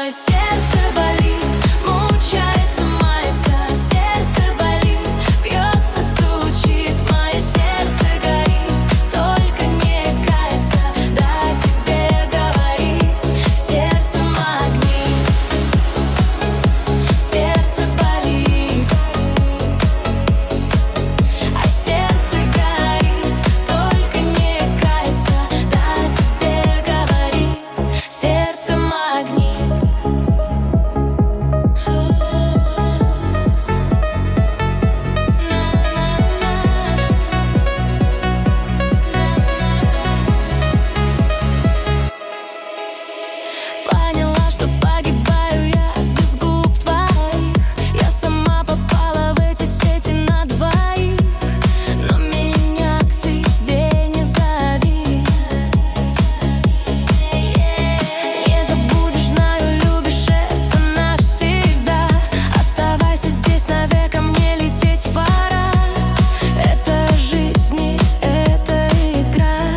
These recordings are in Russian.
Мое сердце болит, мучается, мается. Сердце болит, бьется, стучит. Мое сердце горит, только не кается. Да, тебе говорит сердце магнит. Сердце болит, а сердце горит, только не кается. Да, тебе говорит сердце магнит. Поняла, что погибаю я без губ твоих. Я сама попала в эти сети на двоих. Но меня к себе не зови. Не забудешь, знаю, любишь это навсегда. Оставайся здесь навека, мне лететь пора. Это жизнь, и это игра.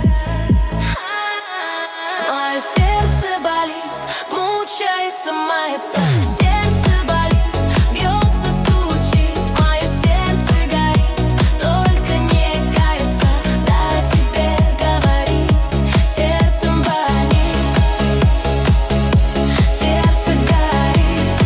Мое сердце болит, мучается, мается. Сердце болит, бьется, стучит. Мое сердце горит, только не кается. Да, тебе говорит сердцем болит. Сердце горит,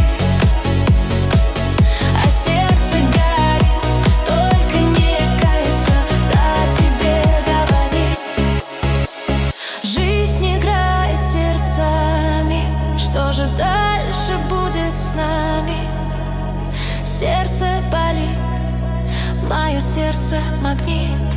а сердце горит, только не кается. Да, тебе говорит. Жизнь играет сердцами. Что же дальше будет с нами? Сердце болит, мое сердце магнит.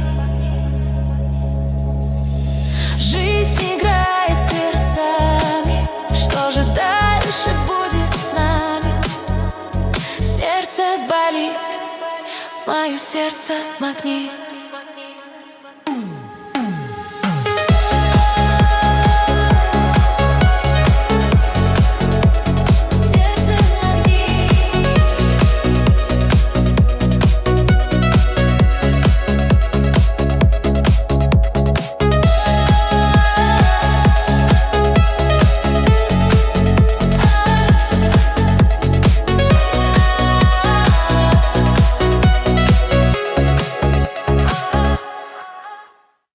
Жизнь играет сердцами. Что же дальше будет с нами? Сердце болит, мое сердце магнит.